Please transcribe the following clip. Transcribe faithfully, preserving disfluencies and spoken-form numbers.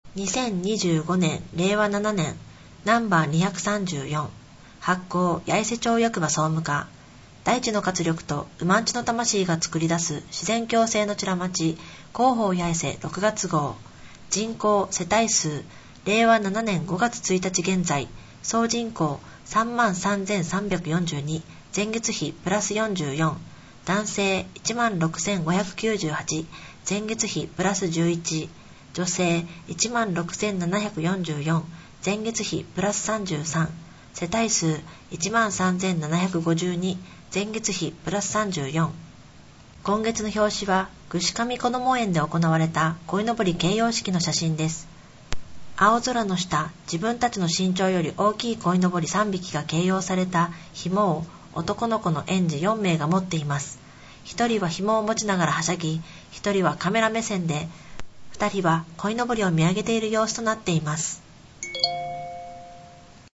にせんにじゅうごねんれいわななねんナンバーにひゃくさんじゅうよん発行八重瀬町役場総務課。大地の活力と馬んちの魂が作り出す自然共生のちら町広報八重瀬ろくがつ号。人口世帯数れいわななねんごがつついたち現在総人口 さんまんさんぜんさんびゃくよんじゅうに 前月比プラスよんじゅうよん。男性 いちまんろくせんごひゃくきゅうじゅうはち 前月比プラスじゅういち。女性 いちまんろくせんななひゃくよんじゅうよん 前月比プラスさんじゅうさん。世帯数 いちまんさんぜんななひゃくごじゅうに 前月比プラスさんじゅうよん。今月の表紙は串上こども園で行われた鯉のぼり掲揚式の写真です。青空の下、自分たちの身長より大きい鯉のぼりさんびきが掲揚された紐を男の子の園児よんめいが持っています。ひとりは紐を持ちながらはしゃぎ、ひとりはカメラ目線で、ふたりは鯉のぼりを見上げている様子となっています。